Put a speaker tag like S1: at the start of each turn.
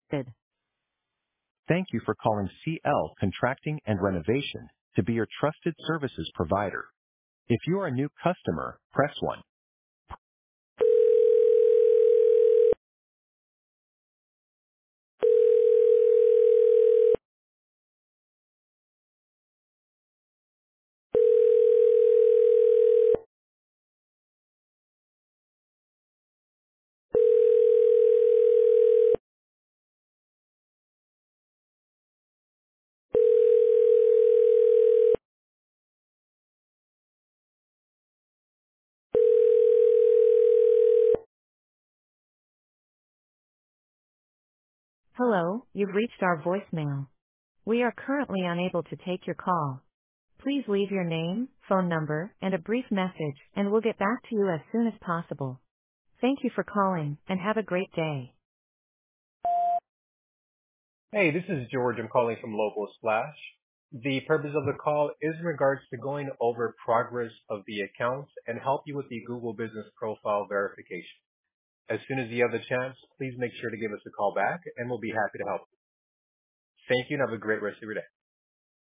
S1: Good.
S2: Thank you for calling CL Contracting and Renovation to be your trusted services provider. If you are a new customer, press 1.
S1: Hello, you've reached our voicemail. We are currently unable to take your call. Please leave your name, phone number, and a brief message, and we'll get back to you as soon as possible. Thank you for calling, and have a great day.
S3: Hey, this is George. I'm calling from Local Splash. The purpose of the call is in regards to going over progress of the accounts and help you with the Google Business Profile verification. As soon as you have the chance, please make sure to give us a call back and we'll be happy to help. Thank you and have a great rest of your day.